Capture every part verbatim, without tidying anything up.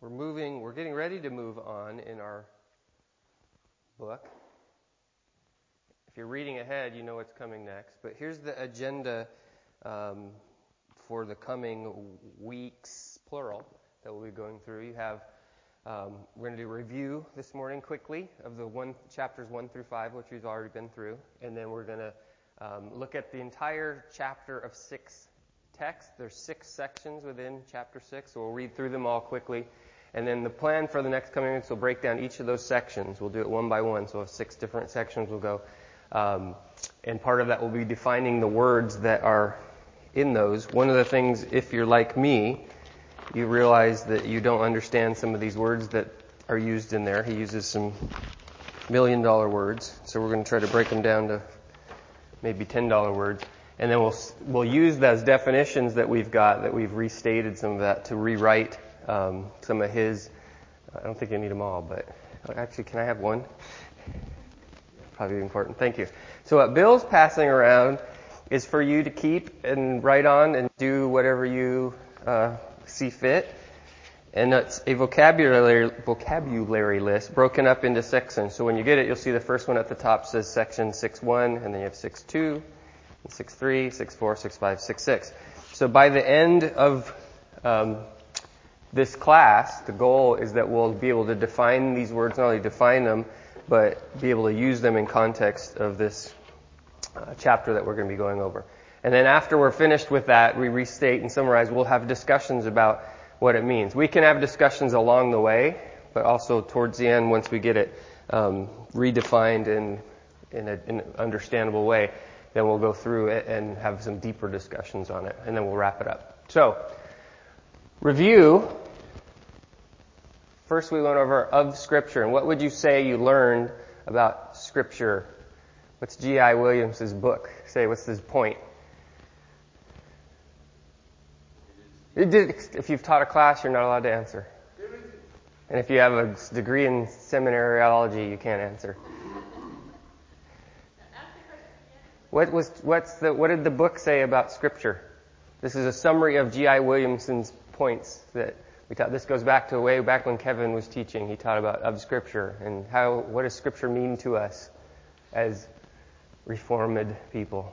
We're moving, we're getting ready to move on in our book. If you're reading ahead, you know what's coming next. But here's the agenda um, for the coming weeks, plural, that we'll be going through. You have, um, we're going to do a review this morning quickly of the one chapters one through five, which we've already been through. And then we're going to um, look at the entire chapter of six text. There's six sections within chapter six, so we'll read through them all quickly. And then the plan for the next coming weeks will break down each of those sections. We'll do it one by one, so we'll have six different sections we'll go. Um, and part of that will be defining the words that are in those. One of the things, if you're like me, you realize that you don't understand some of these words that are used in there. He uses some million dollar words, so we're going to try to break them down to maybe ten dollar words. And then we'll we'll use those definitions that we've got, that we've restated some of that, to rewrite um, some of his. I don't think you need them all, but actually, can I have one? Probably important. Thank you. So what Bill's passing around is for you to keep and write on and do whatever you uh, see fit. And it's a vocabulary vocabulary list broken up into sections. So when you get it, you'll see the first one at the top says section six one, and then you have six two. six three, six four, six five, six six. So by the end of um, this class, the goal is that we'll be able to define these words, not only define them, but be able to use them in context of this uh, chapter that we're going to be going over. And then after we're finished with that, we restate and summarize. We'll have discussions about what it means. We can have discussions along the way, but also towards the end, once we get it um, redefined in, in, a, in an understandable way, then we'll go through it and have some deeper discussions on it, and then we'll wrap it up. So, review. First we went over of Scripture, and what would you say you learned about Scripture? What's G I Williams' book? Say, what's his point? It did, if you've taught a class, you're not allowed to answer. And if you have a degree in seminariology, you can't answer. What was what's the what did the book say about Scripture? This is a summary of G I Williamson's points that we taught. This goes back to way back when Kevin was teaching. He taught about of Scripture and how what does Scripture mean to us as Reformed people.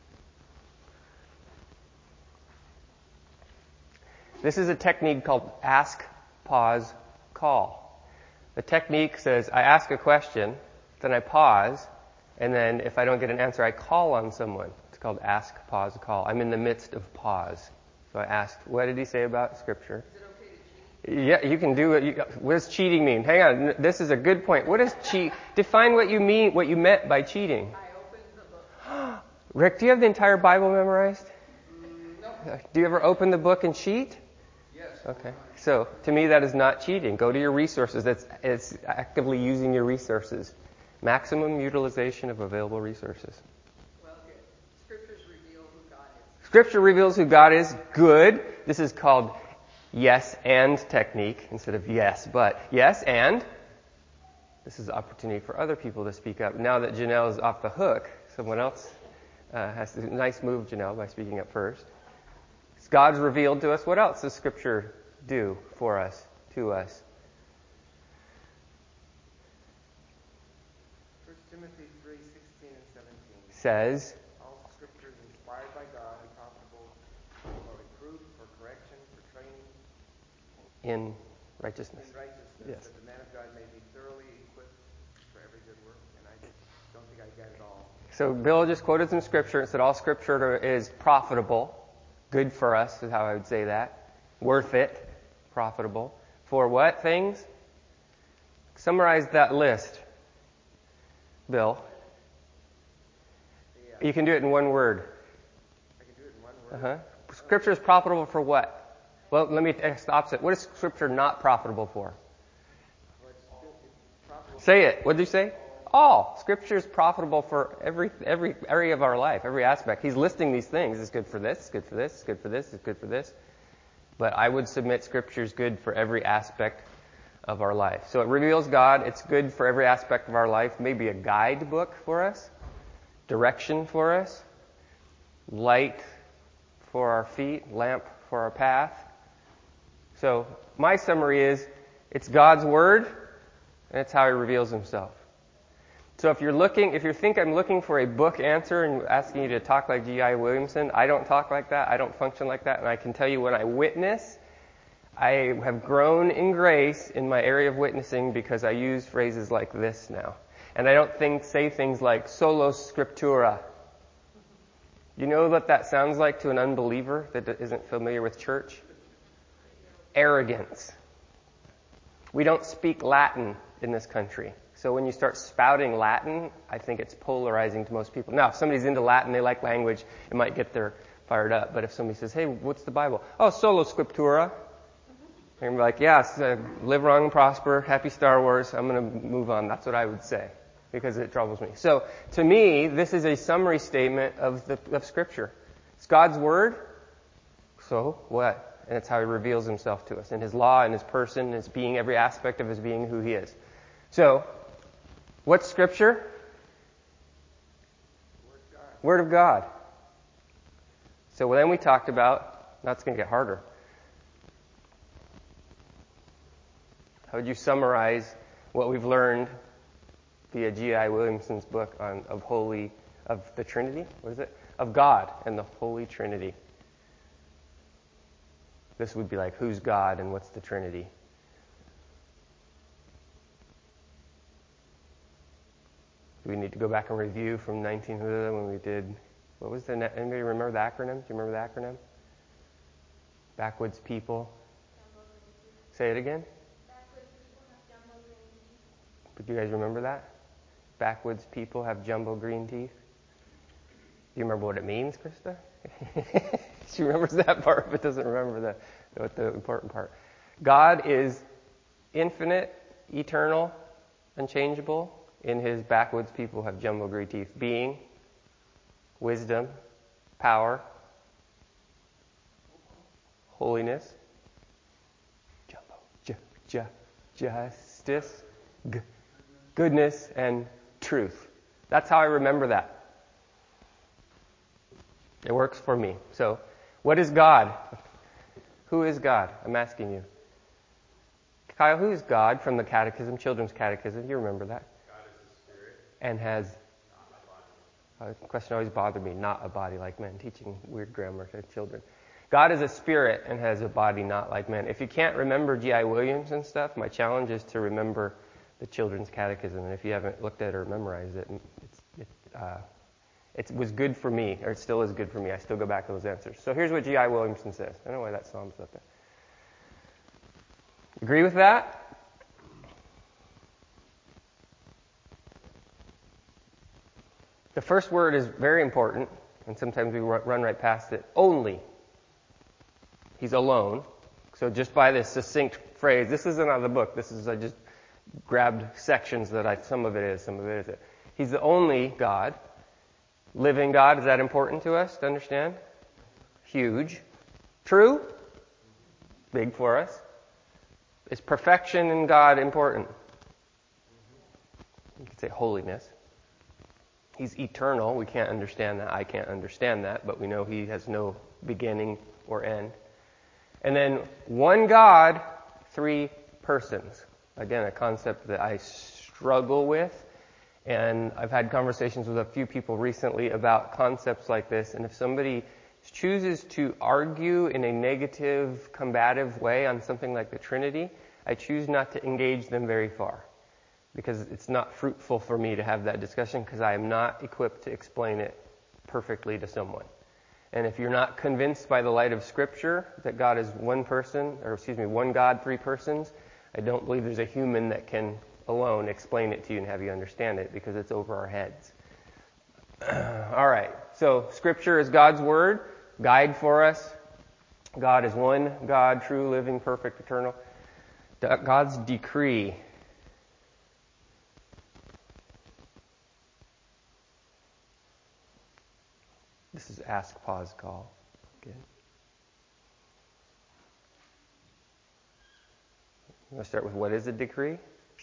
This is a technique called ask, pause, call. The technique says I ask a question, then I pause. And then if I don't get an answer, I call on someone. It's called ask, pause, call. I'm in the midst of pause. So I asked, what did he say about Scripture? Is it okay to cheat? Yeah, you can do it. You, what does cheating mean? Hang on, this is a good point. What does cheat? Define what you mean, what you meant by cheating. I opened the book. Rick, do you have the entire Bible memorized? Mm, no. Do you ever open the book and cheat? Yes. Okay. So to me, that is not cheating. Go to your resources. That's it's actively using your resources. Maximum utilization of available resources. Well, good. Scriptures reveal who God is. Scripture reveals who God is. Good. This is called yes and technique instead of yes, but yes and. This is an opportunity for other people to speak up. Now that Janelle is off the hook, someone else uh, has to. Nice move, Janelle, by speaking up first. God's revealed to us. What else does Scripture do for us, to us? Timothy three sixteen and seventeen Says, all Scripture is inspired by God and profitable for reproof, for correction, for training in righteousness. in righteousness, Yes. that the man of God may be thoroughly equipped for every good work. And I just don't think I get it all. So Bill just quoted some Scripture and said all Scripture is profitable, good for us is how I would say that, worth it, profitable. For what things? Summarize that list. Bill. Yeah. You can do it in one word. I can do it in one word. Uh-huh. Scripture is profitable for what? Well, let me ask the opposite. What is Scripture not profitable for? Well, it's, it's profitable. Say it. What did you say? All. Scripture is profitable for every every area of our life, every aspect. He's listing these things. It's good for this, it's good for this, it's good for this, it's good for this. But I would submit Scripture is good for every aspect of our life. So it reveals God. It's good for every aspect of our life. Maybe a guidebook for us, direction for us, light for our feet, lamp for our path. So my summary is It's God's Word, and it's how He reveals Himself. So if you're looking, if you think I'm looking for a book answer and asking you to talk like G I Williamson, I don't talk like that. I don't function like that. And I can tell you when I witness, I have grown in grace in my area of witnessing because I use phrases like this now. And I don't think say things like sola scriptura. You know what that sounds like to an unbeliever that isn't familiar with church? Arrogance. We don't speak Latin in this country. So when you start spouting Latin, I think it's polarizing to most people. Now, if somebody's into Latin, they like language, it might get their fired up. But if somebody says, hey, what's the Bible? Oh, sola scriptura. They're going to be like, yes, uh, live long and prosper, happy Star Wars, I'm going to move on. That's what I would say, because it troubles me. So, to me, this is a summary statement of the of Scripture. It's God's Word, so what? And it's how He reveals Himself to us, in His law, in His person, His being, every aspect of His being, who He is. So, what's Scripture? Word of God. So then we talked about, that's going to get harder. How would you summarize what we've learned via G I Williamson's book on of holy of the Trinity? What is it? Of God and the Holy Trinity. This would be like, who's God and what's the Trinity? Do we need to go back and review from nineteen hundred when we did, what was the, anybody remember the acronym? Do you remember the acronym? Backwoods people. Say it again. But do you guys remember that? Backwoods people have jumbo green teeth. Do you remember what it means, Krista? She remembers that part, but doesn't remember the, what the important part. God is infinite, eternal, unchangeable. In His backwoods people have jumbo green teeth. Being, wisdom, power, holiness, jumbo, j, j, justice, g, goodness, and truth. That's how I remember that. It works for me. So, what is God? Who is God? I'm asking you. Kyle, who is God from the Catechism, Children's Catechism? You remember that? God is a spirit. And has, Not a body. a question always bothered me, not a body like men, teaching weird grammar to children. God is a spirit and has a body not like men. If you can't remember G I Williams and stuff, my challenge is to remember the Children's Catechism. And if you haven't looked at it or memorized it, it's, it, uh, it was good for me, or it still is good for me. I still go back to those answers. So here's what G I Williamson says. I don't know why that psalm's up there. Agree with that? The first word is very important, and sometimes we run right past it. Only. He's alone. So just by this succinct phrase, this isn't out of the book. This is, I just grabbed sections that I, some of it is, some of it isn't. He's the only God. Living God, is that important to us to understand? Huge. True? Big for us. Is perfection in God important? You could say holiness. He's eternal. We can't understand that. I can't understand that, but we know He has no beginning or end. And then one God, three persons. Again, a concept that I struggle with. And I've had conversations with a few people recently about concepts like this. And if somebody chooses to argue in a negative, combative way on something like the Trinity, I choose not to engage them very far. Because it's not fruitful for me to have that discussion because I am not equipped to explain it perfectly to someone. And if you're not convinced by the light of Scripture that God is one person, or excuse me, one God, three persons, I don't believe there's a human that can alone explain it to you and have you understand it because it's over our heads. All right. So Scripture is God's Word, guide for us. God is one God, true, living, perfect, eternal. God's decree. This is ask, pause, call. Again. I'm going to start with what is a decree?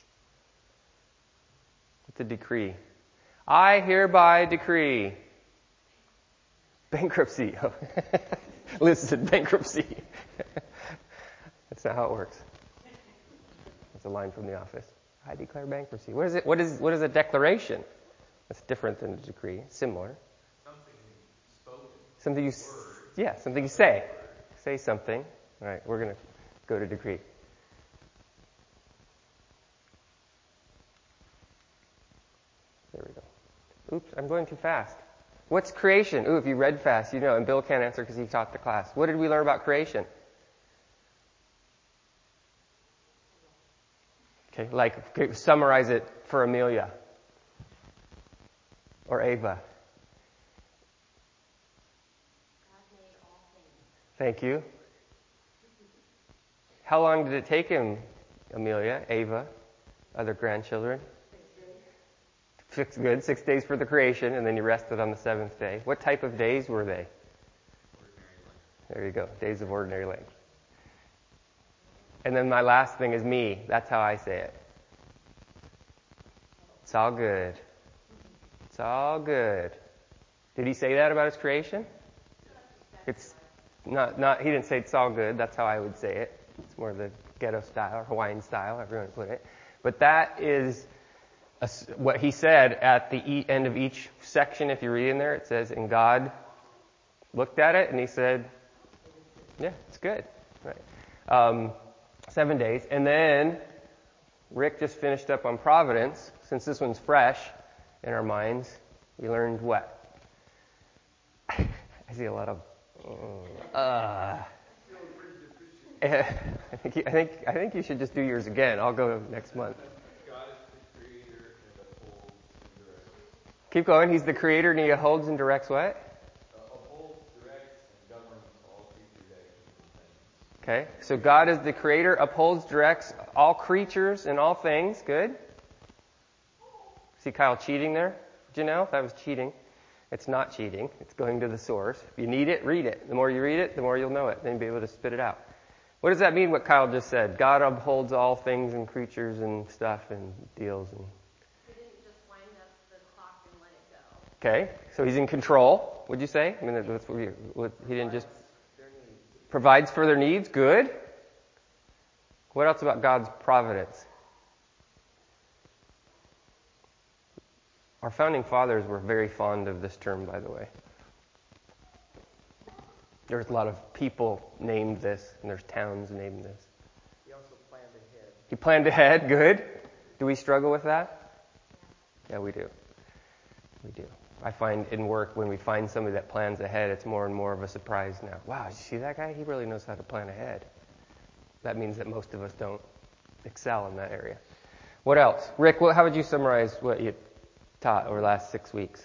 What's a decree? I hereby decree bankruptcy. Listen, bankruptcy. That's not how it works. a line from The Office. I declare bankruptcy. What is it? What is what is a declaration? That's different than a decree. Similar. Something spoken. Something you, s- yeah, something you say. Say something. All right, we're going to go to decree. There we go. Oops, I'm going too fast. What's creation? Ooh, if you read fast, you know, and Bill can't answer because he taught the class. What did we learn about creation? Okay, like, okay, summarize it for Amelia. Or Ava. God made all things. Thank you. How long did it take him, Amelia, Ava, other grandchildren? Six, good, six days for the creation, and then you rested on the seventh day. What type of days were they? Ordinary life. There you go, days of ordinary length. And then my last thing is me. That's how I say it. It's all good. It's all good. Did he say that about his creation? It's not, not, he didn't say it's all good. That's how I would say it. It's more the ghetto style or Hawaiian style, however you want to put it. But that is a, what he said at the e- end of each section. If you read in there, it says, and God looked at it and he said, yeah, it's good. Right. Um, seven days. And then Rick just finished up on providence. Since this one's fresh in our minds, we learned what? I see a lot of, uh, I think, you, I think I think you should just do yours again. I'll go next month. God is the creator and upholds and directs. Keep going. He's the creator and he upholds and directs what? Uh, upholds, directs, and governs all creatures' actions and things. Okay. So God is the creator, upholds, directs all creatures and all things. Good. See Kyle cheating there? Janelle? That was cheating. It's not cheating. It's going to the source. If you need it, read it. The more you read it, the more you'll know it. Then you'll be able to spit it out. What does that mean, what Kyle just said? God upholds all things and creatures and stuff and deals. And He didn't just wind up the clock and let it go. okay, so he's in control, would you say? I mean, that's what we, what, he didn't just provides for their needs. Good. What else about God's providence? Our founding fathers were very fond of this term, by the way. There's a lot of people named this, and there's towns named this. He also planned ahead. He planned ahead. Good. Do we struggle with that? Yeah, we do. We do. I find in work when we find somebody that plans ahead, it's more and more of a surprise now. Wow, did you see that guy? He really knows how to plan ahead. That means that most of us don't excel in that area. What else? Rick, what, how would you summarize what you taught over the last six weeks?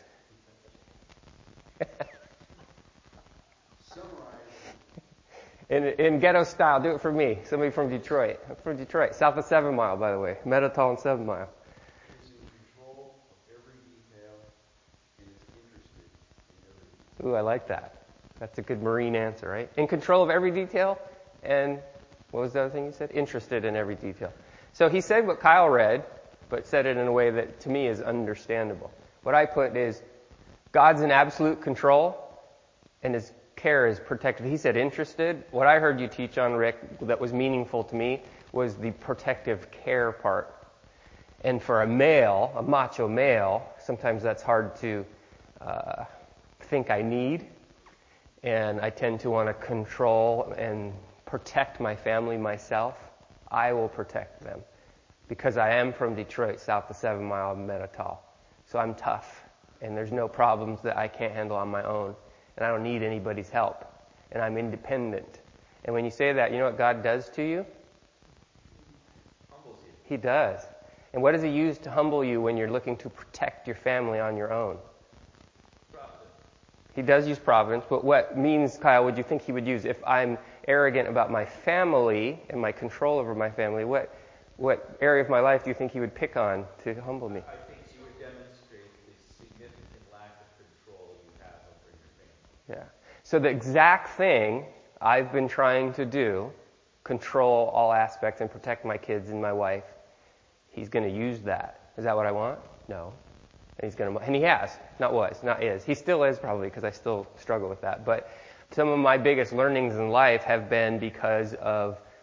In, in ghetto style, do it for me. Somebody from Detroit. I'm from Detroit. South of Seven Mile, by the way. Metatol and Seven Mile. He's in control of every detail and is interested in every detail. Ooh, I like that. That's a good Marine answer, right? In control of every detail and, what was the other thing you said? Interested in every detail. So he said what Kyle read, but said it in a way that to me is understandable. What I put is, God's in absolute control and his care is protective. He said interested. What I heard you teach on, Rick, that was meaningful to me was the protective care part. And for a male, a macho male, sometimes that's hard to uh, think I need. And I tend to want to control and protect my family myself. I will protect them because I am from Detroit, south of Seven Mile, Metatol. So I'm tough, and there's no problems that I can't handle on my own. And I don't need anybody's help. And I'm independent. And when you say that, you know what God does to you? Humbles you. He does. And what does he use to humble you when you're looking to protect your family on your own? Providence. He does use providence, but what means, Kyle, would you think he would use? If I'm arrogant about my family and my control over my family, what what area of my life do you think he would pick on to humble me? I think you would demonstrate the significant lack of control you have over your family. Yeah. So the exact thing I've been trying to do, control all aspects and protect my kids and my wife, he's going to use that. Is that what I want? No. And he's going to, and he has. Not was, not is. He still is probably because I still struggle with that. But some of my biggest learnings in life have been because of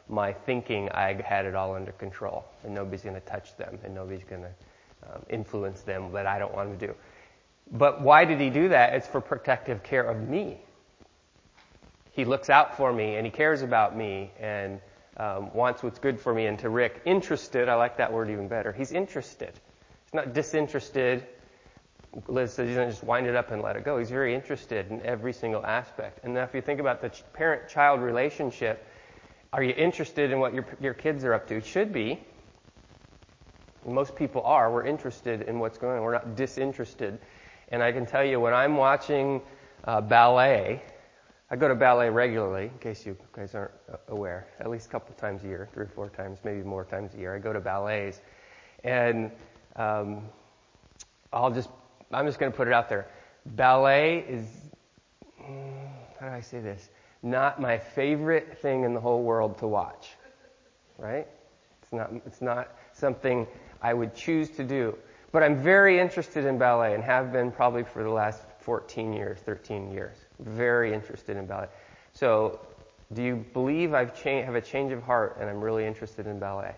my thinking I had it all under control and nobody's going to touch them and nobody's going to um, influence them that I don't want them to do. But why did he do that? It's for protective care of me. He looks out for me and he cares about me and um, wants what's good for me. And to Rick, interested, I like that word even better. He's interested. He's not disinterested. Liz says he doesn't just wind it up and let it go. He's very interested in every single aspect. And now if you think about the parent-child relationship, are you interested in what your your kids are up to? It should be. Most people are. We're interested in what's going on. We're not disinterested. And I can tell you, when I'm watching uh, ballet, I go to ballet regularly, in case you guys aren't aware, at least a couple times a year, three or four times, maybe more times a year. I go to ballets. And um, I'll just, I'm just going to put it out there. Ballet is, how do I say this? Not my favorite thing in the whole world to watch, right? It's not, it's not something I would choose to do. But I'm very interested in ballet and have been probably for the last fourteen years, thirteen years. Very interested in ballet. So, do you believe I've cha- have a change of heart and I'm really interested in ballet?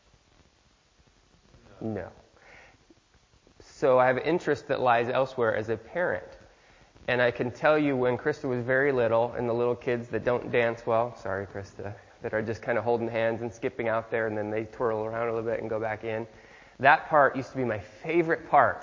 No. No. So I have an interest that lies elsewhere as a parent. And I can tell you when Krista was very little, and the little kids that don't dance well, sorry Krista, that are just kind of holding hands and skipping out there and then they twirl around a little bit and go back in. That part used to be my favorite part.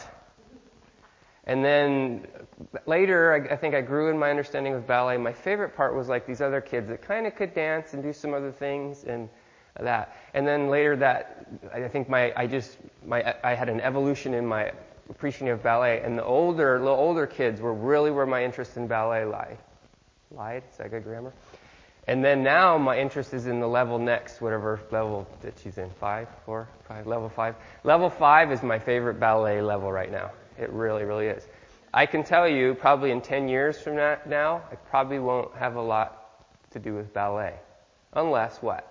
And then later, I, I think I grew in my understanding of ballet. My favorite part was like these other kids that kind of could dance and do some other things and that. And then later that, I think my, I just, my, I had an evolution in my appreciation of ballet. And the older, little older kids were really where my interest in ballet lied. Lied? Is that good grammar? And then now my interest is in the level next, whatever level that she's in. Five, four, five, level five. Level five is my favorite ballet level right now. It really, really is. I can tell you, probably in ten years from now, I probably won't have a lot to do with ballet. Unless what?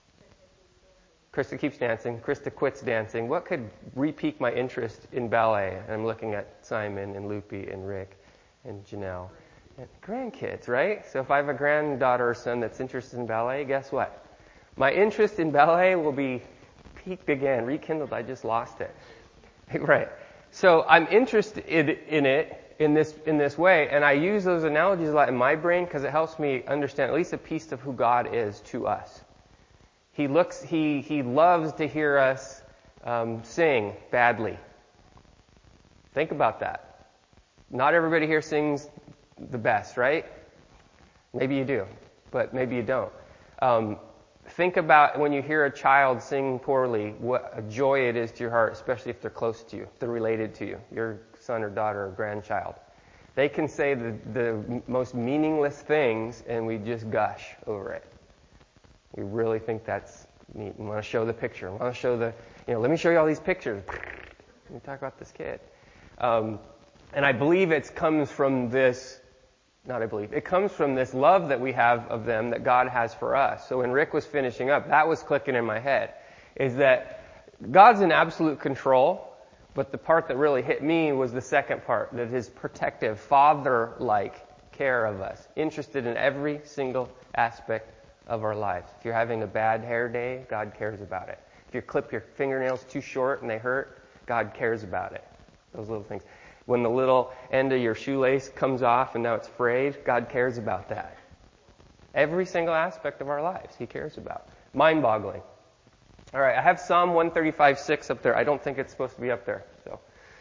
Krista keeps dancing. Krista quits dancing. What could re-pique my interest in ballet? And I'm looking at Simon and Loopy and Rick and Janelle. And grandkids, right? So if I have a granddaughter or son that's interested in ballet, guess what? My interest in ballet will be piqued again, rekindled. I just lost it. Right. So I'm interested in it in this in this way, and I use those analogies a lot in my brain because it helps me understand at least a piece of who God is to us. He looks, he he loves to hear us um, sing badly. Think about that. Not everybody here sings the best, right? Maybe you do, but maybe you don't. Um, think about when you hear a child sing poorly, what a joy it is to your heart, especially if they're close to you, if they're related to you, your son or daughter or grandchild. They can say the, the most meaningless things, and we just gush over it. We really think that's neat. We want to show the picture. We want to show the, you know, let me show you all these pictures. Let me talk about this kid. Um, and I believe it comes from this, not I believe, it comes from this love that we have of them that God has for us. So when Rick was finishing up, that was clicking in my head, is that God's in absolute control, but the part that really hit me was the second part, that his protective, father-like care of us, interested in every single aspect of our lives. If you're having a bad hair day, God cares about it. If you clip your fingernails too short and they hurt, God cares about it. Those little things. When the little end of your shoelace comes off and now it's frayed, God cares about that. Every single aspect of our lives he cares about. Mind-boggling. All right, I have Psalm one thirty-five six up there. I don't think it's supposed to be up there. So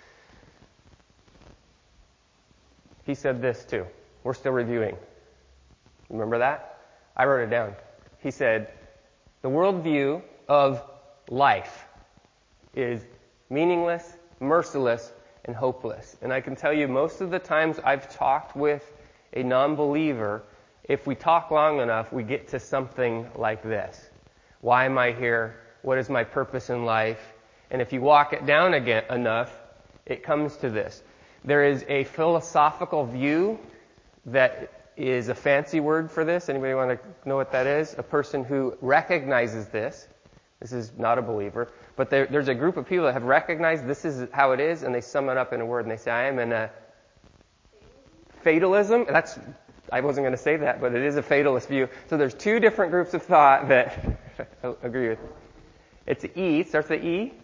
he said this too. We're still reviewing. Remember that? I wrote it down. He said, the worldview of life is meaningless, merciless, and hopeless. And I can tell you most of the times I've talked with a non-believer, if we talk long enough, we get to something like this. Why am I here? What is my purpose in life? And if you walk it down again enough, it comes to this. There is a philosophical view that is a fancy word for this. Anybody want to know what that is? A person who recognizes this. This is not a believer. But there, there's a group of people that have recognized this is how it is, and they sum it up in a word, and they say, I am in a fatalism. That's, I wasn't going to say that, but it is a fatalist view. So there's two different groups of thought that I agree with. It's E. It starts with E.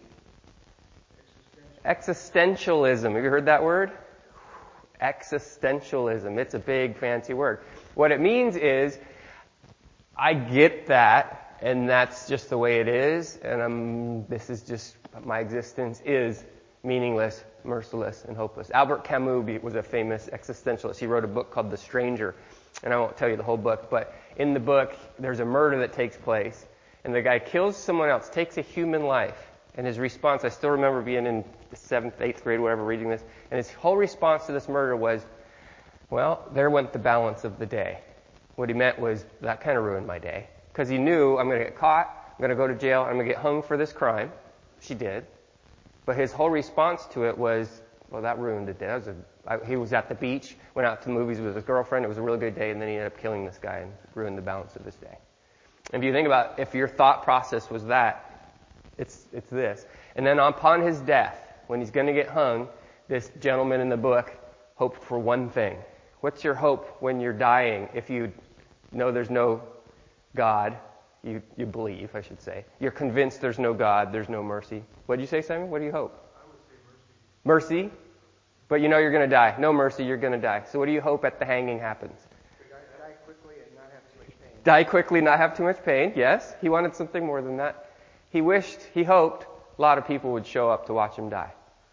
Existentialism. Have you heard that word? Existentialism. It's a big fancy word. What it means is, I get that, and that's just the way it is, and I'm, this is just, my existence is meaningless, merciless, and hopeless. Albert Camus was a famous existentialist. He wrote a book called The Stranger, and I won't tell you the whole book, but in the book, there's a murder that takes place, and the guy kills someone else, takes a human life, and his response, I still remember being in the seventh, eighth grade, whatever, reading this, and his whole response to this murder was, well, there went the balance of the day. What he meant was, that kind of ruined my day. Because he knew, I'm going to get caught, I'm going to go to jail, I'm going to get hung for this crime. She did. But his whole response to it was, well, that ruined the day. That was a, I, he was at the beach, went out to the movies with his girlfriend, it was a really good day, and then he ended up killing this guy and ruined the balance of his day. And if you think about, if your thought process was that, it's, it's this. And then upon his death, when he's going to get hung, this gentleman in the book hoped for one thing. What's your hope when you're dying if you know there's no God? You, you believe, I should say. You're convinced there's no God, there's no mercy. What did you say, Simon? What do you hope? I would say mercy. Mercy? But you know you're going to die. No mercy, you're going to die. So what do you hope at the hanging happens? Die, die quickly and not have too much pain. Die quickly, not have too much pain. Yes, he wanted something more than that. He wished, he hoped, a lot of people would show up to watch him die.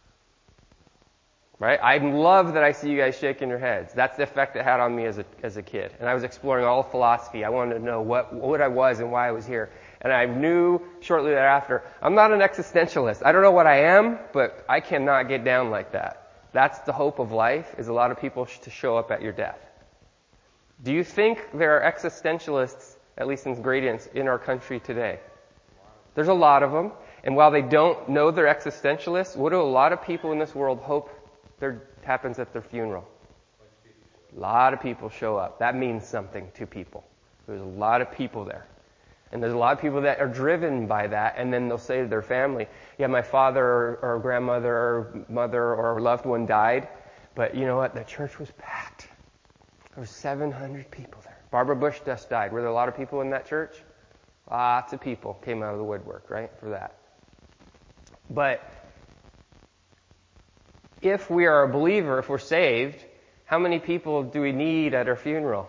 Right? I love that I see you guys shaking your heads. That's the effect it had on me as a as a kid. And I was exploring all of philosophy. I wanted to know what what I was and why I was here. And I knew shortly thereafter, I'm not an existentialist. I don't know what I am, but I cannot get down like that. That's the hope of life, is a lot of people sh- to show up at your death. Do you think there are existentialists, at least in gradients, in our country today? There's a lot of them. And while they don't know they're existentialists, what do a lot of people in this world hope there happens at their funeral? A lot of people show up. That means something to people. There's a lot of people there. And there's a lot of people that are driven by that, and then they'll say to their family, yeah, my father or, or grandmother or mother or loved one died, but you know what? The church was packed. There were seven hundred people there. Barbara Bush just died. Were there a lot of people in that church? Lots of people came out of the woodwork, right, for that. But if we are a believer, if we're saved, how many people do we need at our funeral?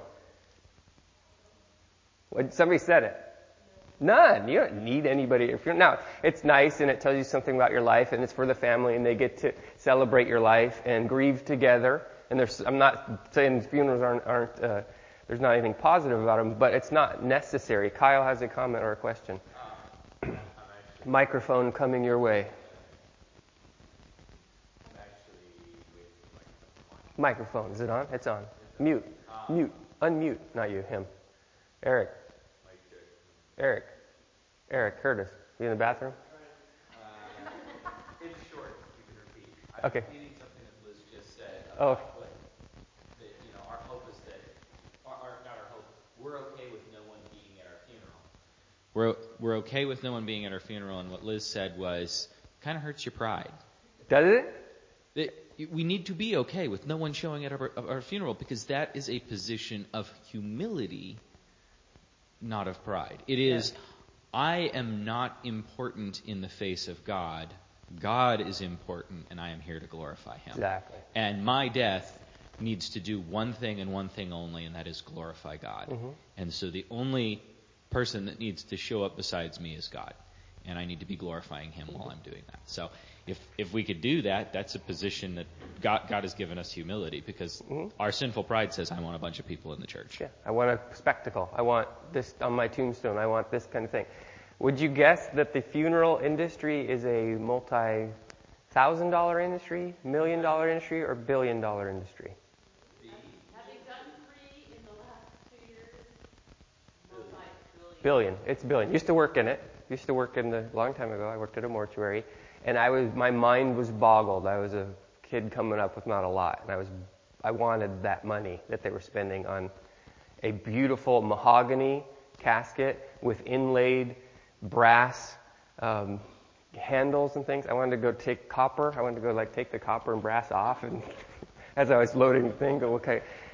Well, somebody said it. None. You don't need anybody at your funeral. Now, it's nice and it tells you something about your life, and it's for the family, and they get to celebrate your life and grieve together. And there's, I'm not saying funerals aren't, aren't uh, there's not anything positive about them, but it's not necessary. Kyle has a comment or a question. Uh, Microphone coming your way. Microphone. Is it on? It's on. Mute. Mute. Unmute. Not you. Him. Eric. Eric. Eric Curtis. You in the bathroom? Uh, it's short. You can repeat. I'm Okay. repeating something that Liz just said Oh. about what, that, you know, our hope is that, our, our, not our hope, we're okay with no one being at our funeral. We're, we're okay with no one being at our funeral, and what Liz said was, kind of hurts your pride. Does it? That we need to be okay with no one showing at our, our funeral, because that is a position of humility, not of pride. It is, yeah. I am not important in the face of God. God is important, and I am here to glorify Him. Exactly. And my death needs to do one thing and one thing only, and that is glorify God. Mm-hmm. And so the only person that needs to show up besides me is God. And I need to be glorifying Him mm-hmm. while I'm doing that. So if if we could do that, that's a position that God, God has given us humility, because mm-hmm. our sinful pride says, I want a bunch of people in the church. Yeah, I want a spectacle. I want this on my tombstone. I want this kind of thing. Would you guess that the funeral industry is a multi-thousand dollar industry, million dollar industry, or billion dollar industry? Having done three in the last two years, multi-billion. Billion. It's billion. Used to work in it. Used to work in the, a long time ago. I worked at a mortuary. And I was, my mind was boggled. I was a kid coming up with not a lot. And I was, I wanted that money that they were spending on a beautiful mahogany casket with inlaid brass um, handles and things. I wanted to go take copper. I wanted to go like take the copper and brass off. And as I was loading the thing, go, okay.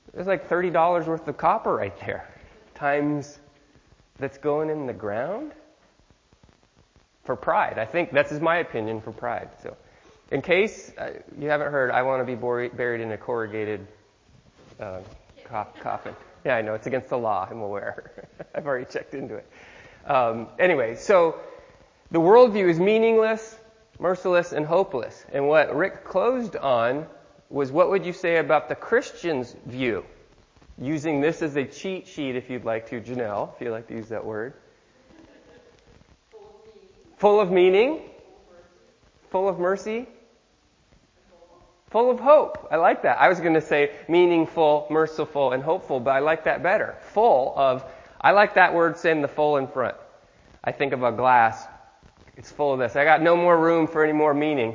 There's like thirty dollars worth of copper right there. Times that's going in the ground? For pride. I think that's my opinion for pride. So, in case uh, you haven't heard, I want to be bor- buried in a corrugated uh, co- coffin. Yeah, I know. It's against the law. I'm aware. I've already checked into it. Um, anyway, so the worldview is meaningless, merciless, and hopeless. And what Rick closed on was, what would you say about the Christian's view? Using this as a cheat sheet, if you'd like to, Janelle, if you'd like to use that word. Full of meaning. Full of mercy. Full of hope. I like that. I was going to say meaningful, merciful, and hopeful, but I like that better. Full of, I like that word saying the full in front. I think of a glass. It's full of this. I got no more room for any more meaning.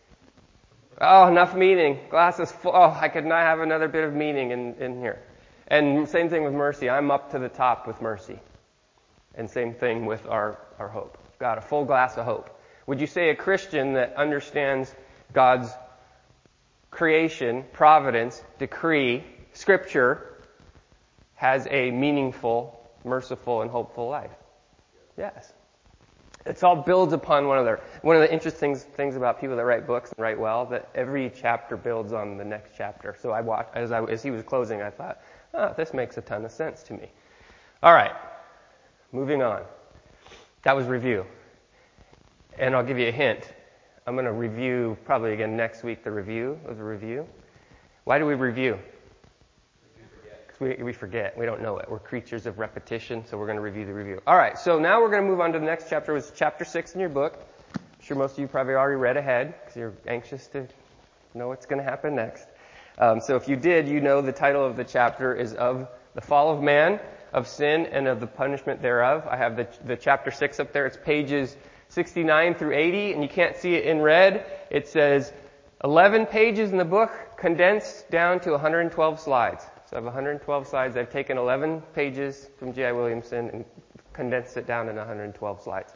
Oh, enough meaning. Glass is full. Oh, I could not have another bit of meaning in, in here. And same thing with mercy. I'm up to the top with mercy. And same thing with our, our hope. Got a full glass of hope. Would you say a Christian that understands God's creation, providence, decree, scripture, has a meaningful, merciful, and hopeful life? Yes. It's all builds upon one another. One of the interesting things about people that write books and write well, that every chapter builds on the next chapter. So I watched, as, I, as he was closing, I thought, oh, this makes a ton of sense to me. All right. Moving on. That was review. And I'll give you a hint. I'm going to review probably again next week the review of the review. Why do we review? Because we, we forget. We don't know it. We're creatures of repetition, so we're going to review the review. All right, so now we're going to move on to the next chapter, which is chapter six in your book. I'm sure most of you probably already read ahead because you're anxious to know what's going to happen next. Um, so if you did, you know the title of the chapter is Of the Fall of Man, of Sin, and of the Punishment Thereof. I have the, the chapter six up there. It's pages sixty-nine through eighty, and you can't see it in red. It says eleven pages in the book, condensed down to one hundred twelve slides. So I have one hundred twelve slides. I've taken eleven pages from J I Williamson and condensed it down in one hundred twelve slides.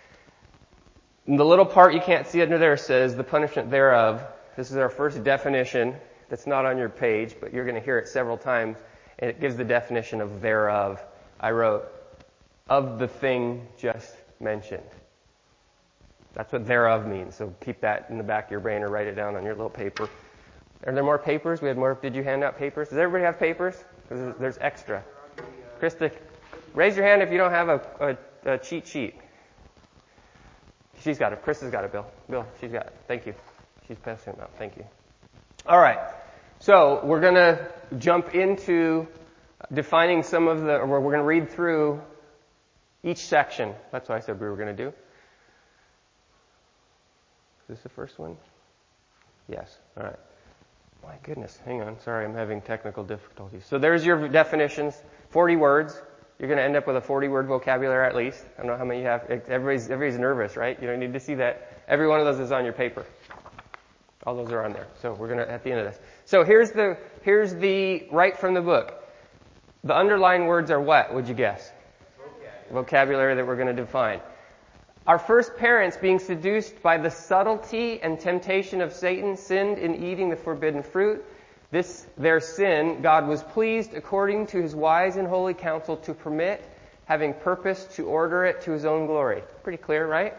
And the little part you can't see under there says the punishment thereof. This is our first definition. That's not on your page, but you're going to hear it several times. And it gives the definition of thereof. I wrote, of the thing just mentioned. That's what thereof means. So keep that in the back of your brain or write it down on your little paper. Are there more papers? We had more. Did you hand out papers? Does everybody have papers? There's, there's extra. Krista, raise your hand if you don't have a, a, a cheat sheet. She's got it. Krista's got it, Bill. Bill, she's got it. Thank you. She's passing it out. Thank you. All right. So we're going to jump into defining some of the, or we're going to read through each section. That's what I said we were going to do. Is this the first one? Yes. All right. My goodness. Hang on. Sorry, I'm having technical difficulties. So there's your definitions. forty words. You're going to end up with a forty-word vocabulary at least. I don't know how many you have. Everybody's, everybody's nervous, right? You don't need to see that. Every one of those is on your paper. All those are on there. So we're going to, at the end of this. So here's the, here's the, right from the book. The underlined words are what, would you guess? Vocabulary, Vocabulary that we're going to define. Our first parents, being seduced by the subtlety and temptation of Satan, sinned in eating the forbidden fruit. This, their sin, God was pleased, according to his wise and holy counsel, to permit, having purpose to order it to his own glory. Pretty clear, right?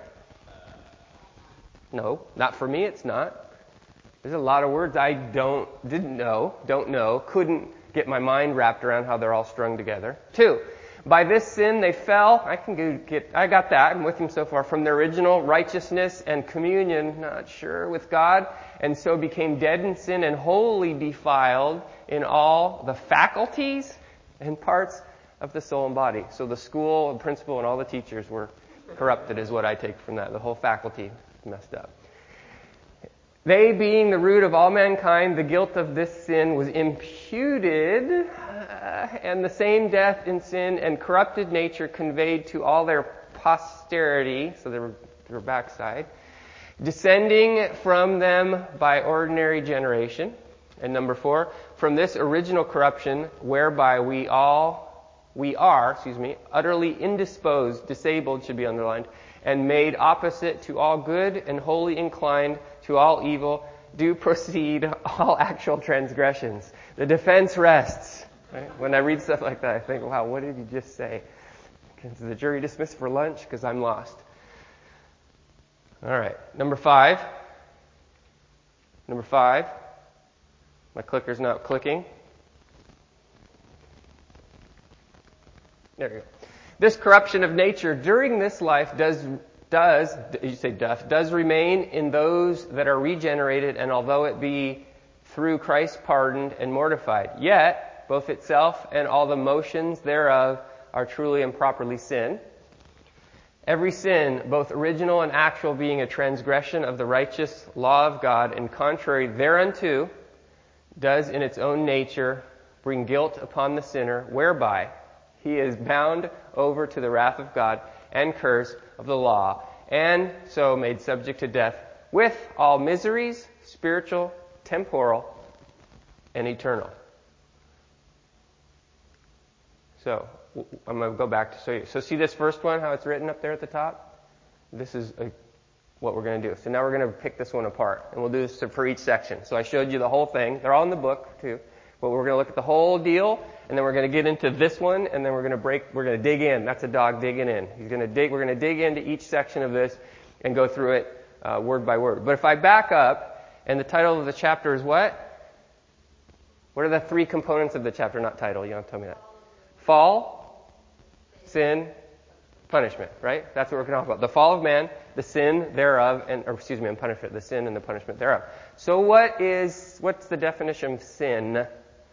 No, not for me, it's not. There's a lot of words I don't, didn't know, don't know, couldn't get my mind wrapped around how they're all strung together. Two, by this sin they fell. I can get, I got that. I'm with him so far. From their original righteousness and communion, not sure, with God, and so became dead in sin and wholly defiled in all the faculties and parts of the soul and body. So the school, the principal, and all the teachers were corrupted, is what I take from that. The whole faculty messed up. They, being the root of all mankind, the guilt of this sin was imputed, uh, and the same death in sin and corrupted nature conveyed to all their posterity, so they were, they were backside, descending from them by ordinary generation. And number four, from this original corruption, whereby we all, we are, excuse me, utterly indisposed, disabled should be underlined, and made opposite to all good and wholly inclined to all evil, do proceed all actual transgressions. The defense rests. Right? When I read stuff like that, I think, wow, what did he just say? Is the jury dismissed for lunch? Because I'm lost. All right. Number five. Number five. My clicker's not clicking. There you go. This corruption of nature during this life does, does, you say doth, does remain in those that are regenerated, and although it be through Christ pardoned and mortified, yet both itself and all the motions thereof are truly and properly sin. Every sin, both original and actual, being a transgression of the righteous law of God, and contrary thereunto, does in its own nature bring guilt upon the sinner, whereby he is bound over to the wrath of God and curse of the law, and so made subject to death with all miseries, spiritual, temporal, and eternal. So, I'm going to go back to show you. So see this first one, how it's written up there at the top? This is a, what we're going to do. So now we're going to pick this one apart, and we'll do this for each section. So I showed you the whole thing. They're all in the book, too. But we're going to look at the whole deal, and then we're going to get into this one, and then we're going to break, we're going to dig in. That's a dog digging in. He's going to dig, we're going to dig into each section of this and go through it uh, word by word. But if I back up, and the title of the chapter is what? What are the three components of the chapter? Not title, you don't tell me that. Fall, sin, punishment, right? That's what we're going to talk about. The fall of man, the sin thereof, and, or excuse me, and punishment, the sin and the punishment thereof. So what is, what's the definition of sin?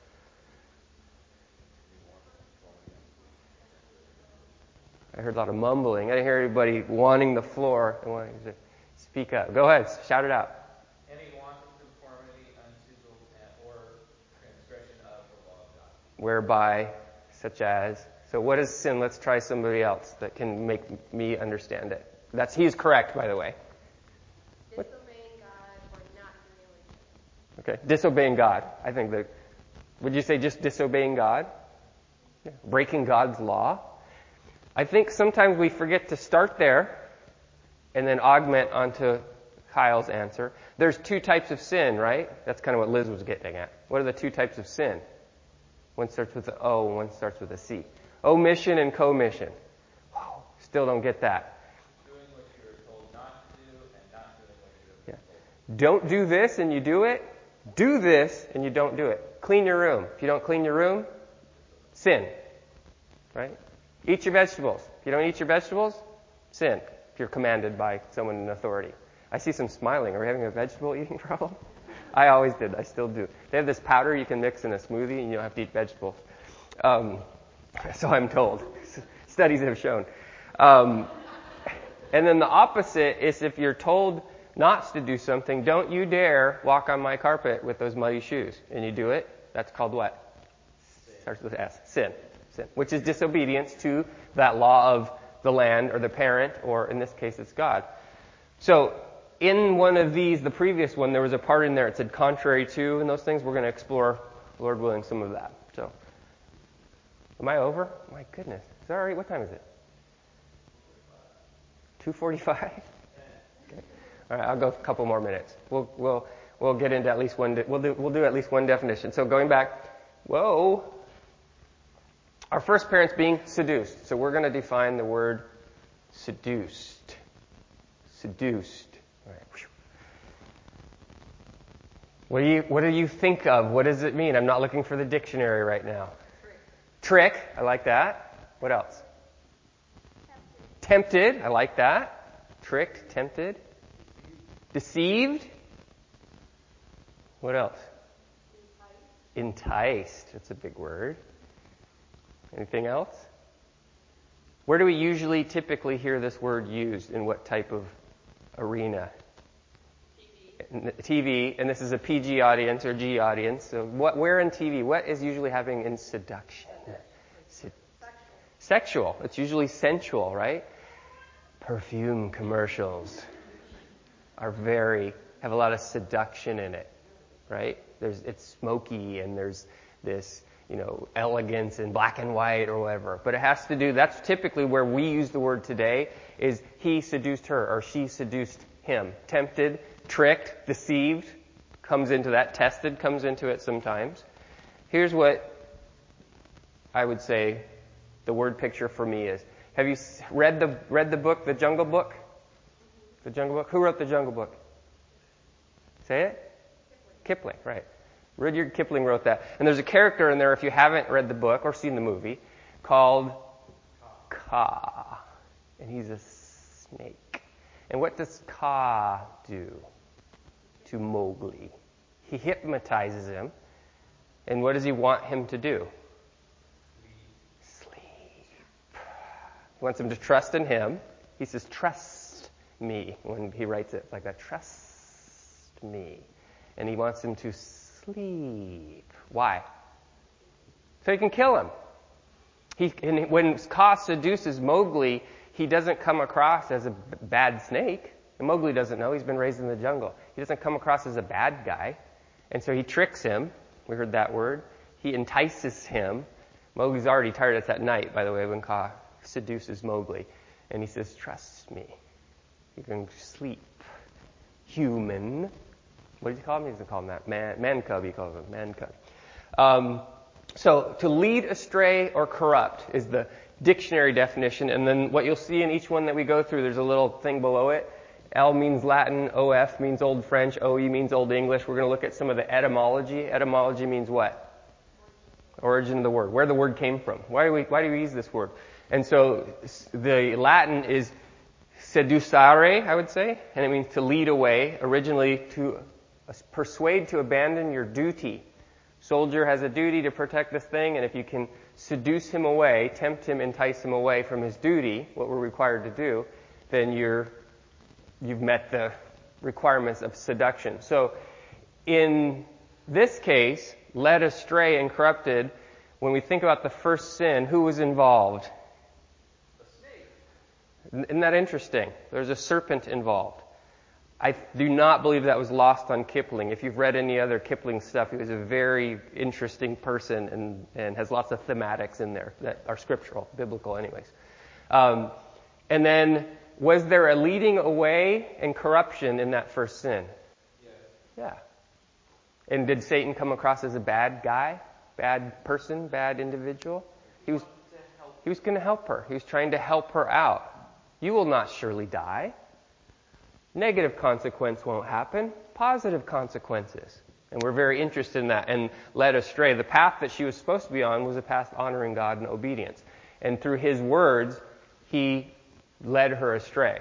I heard a lot of mumbling. I didn't hear anybody wanting the floor and wanting to speak up. Go ahead, shout it out. Any wanton conformity unto the, or transgression of the law of God. Whereby, such as. So what is sin? Let's try somebody else that can make me understand it. That's he's correct, by the way. Disobeying God or not doing what he Okay, disobeying God. I think that. Would you say just disobeying God? Yeah. Breaking God's law? I think sometimes we forget to start there and then augment onto Kyle's answer. There's two types of sin, right? That's kind of what Liz was getting at. What are the two types of sin? One starts with an O, and one starts with a C. Omission and commission. Whoa, still don't get that. Doing what you were told not to do and not doing what you were Yeah. Don't do this and you do it. Do this and you don't do it. Clean your room. If you don't clean your room, sin. Right? Eat your vegetables. If you don't eat your vegetables, sin. If you're commanded by someone in authority. I see some smiling. Are we having a vegetable eating problem? I always did. I still do. They have this powder you can mix in a smoothie and you don't have to eat vegetables. Um, so I'm told. Studies have shown. Um, and then the opposite is if you're told not to do something, don't you dare walk on my carpet with those muddy shoes. And you do it, that's called what? Starts with S. Sin. Sin. Which is disobedience to that law of the land or the parent, or in this case it's God. So in one of these, the previous one, there was a part in there that said contrary to, and those things. We're going to explore, Lord willing, some of that. So, am I over? My goodness. Is that all right? What time is it? two forty-five? Okay. All right, I'll go a couple more minutes. We'll we'll we'll get into at least one. De- we'll do we'll do at least one definition. So going back, whoa. Our first parent's being seduced. So we're going to define the word seduced. Seduced. All right. What do you what do you think of? What does it mean? I'm not looking for the dictionary right now. Trick. Trick. I like that. What else? Tempted. Tempted. I like that. Tricked. Tempted. Deceived. What else? Enticed. Enticed. That's a big word. Anything else? Where do we usually typically hear this word used? In what type of arena? T V. T V, and this is a P G audience or G audience. So what, where in T V? What is usually happening in seduction? Se- Sexual. It's usually sensual, right? Perfume commercials are very, have a lot of seduction in it, right? There's, it's smoky and there's this, you know, elegance in black and white or whatever. But it has to do, that's typically where we use the word today, is he seduced her or she seduced him. Tempted, tricked, deceived, comes into that. Tested comes into it sometimes. Here's what I would say the word picture for me is. Have you read the read the book, The Jungle Book? The Jungle Book? Who wrote The Jungle Book? Say it? Kipling, right. Rudyard Kipling wrote that. And there's a character in there, if you haven't read the book or seen the movie, called Kaa. And he's a snake. And what does Kaa do to Mowgli? He hypnotizes him. And what does he want him to do? Sleep. He wants him to trust in him. He says, trust me, when he writes it like that. Trust me. And he wants him to sleep. Why? So he can kill him. He, and when Kaa seduces Mowgli, he doesn't come across as a b- bad snake. And Mowgli doesn't know. He's been raised in the jungle. He doesn't come across as a bad guy. And so he tricks him. We heard that word. He entices him. Mowgli's already tired. It's at night, by the way, when Kaa seduces Mowgli. And he says, trust me. You can sleep. Human. What does he call him? He doesn't call him that. Man, man cub, he calls him. Man cub. Um, so, to lead astray or corrupt is the dictionary definition. And then what you'll see in each one that we go through, there's a little thing below it. L means Latin, O F means Old French, O E means Old English. We're going to look at some of the etymology. Etymology means what? Origin of the word. Where the word came from. Why do we, why do we use this word? And so the Latin is seducere, I would say, and it means to lead away, originally to persuade to abandon your duty. Soldier has a duty to protect this thing, and if you can seduce him away, tempt him, entice him away from his duty, what we're required to do, then you're you've met the requirements of seduction. So in this case, led astray and corrupted, when we think about the first sin, who was involved? A snake. Isn't that interesting? There's a serpent involved. I do not believe that was lost on Kipling. If you've read any other Kipling stuff, he was a very interesting person and, and has lots of thematics in there that are scriptural, biblical anyways. Um, and then, was there a leading away and corruption in that first sin? Yes. Yeah. And did Satan come across as a bad guy? Bad person? Bad individual? He was, he was going to help her. He was trying to help her out. You will not surely die. Negative consequence won't happen. Positive consequences. And we're very interested in that and led astray. The path that she was supposed to be on was a path honoring God and obedience. And through his words, he led her astray.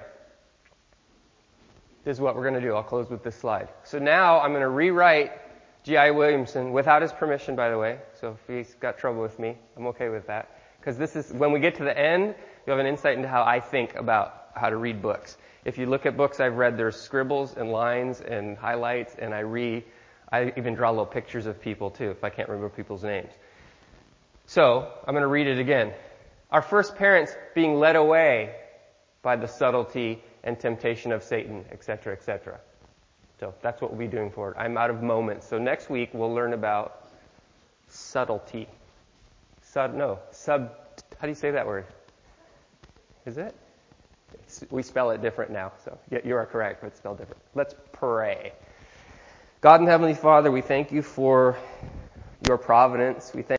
This is what we're going to do. I'll close with this slide. So now I'm going to rewrite G I Williamson without his permission, by the way. So if he's got trouble with me, I'm okay with that. Because this is, when we get to the end, you have an insight into how I think about how to read books. If you look at books I've read, there's scribbles and lines and highlights, and I re, I even draw little pictures of people too, if I can't remember people's names. So, I'm going to read it again. Our first parents being led away by the subtlety and temptation of Satan, et cetera, et cetera. So, that's what we'll be doing forward. I'm out of moments. So next week, we'll learn about subtlety. Sub, no, sub, how do you say that word? Is it? We spell it different now, so you are correct, but it's spelled different. Let's pray. God and Heavenly Father, we thank you for your providence. We thank